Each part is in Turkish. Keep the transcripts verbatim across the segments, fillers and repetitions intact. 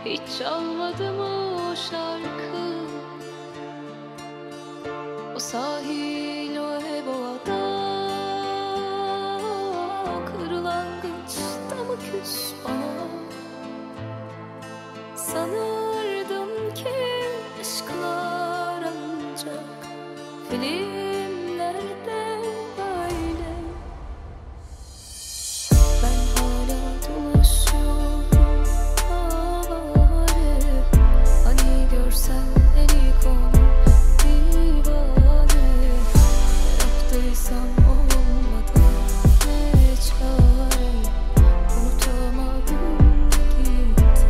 Hiç çalmadı mı o şarkı? O sahil, o ev, o ada, kırlangıçta mı küs bana? Sanırdım ki aşklar ancak filmlerde böyle. Ben hala dolaşıyorum avare, hani görsen eli konu divane. Yaptıysam olmadı ne çare, unutamadım gitti.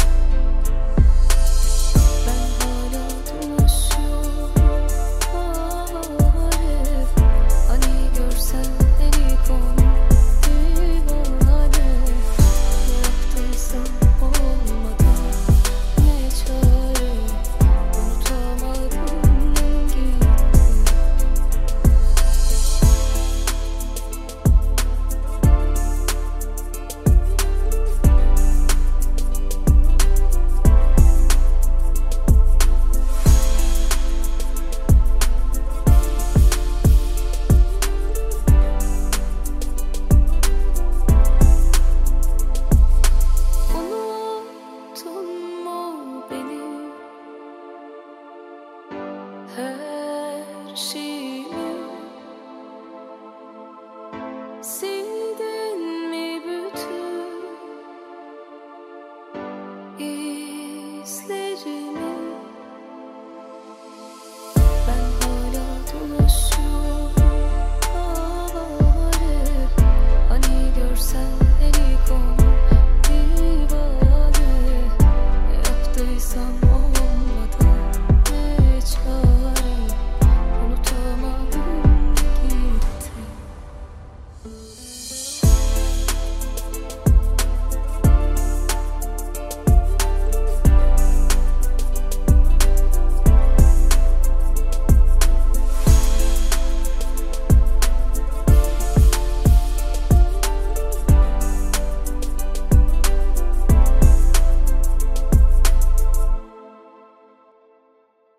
Ben hala dolaşıyorum avare, hani görsen eli konu divane. Yaptıysam olmadı ne çare, unutamadım gitti. Unuttun mu beni? Her şeyimi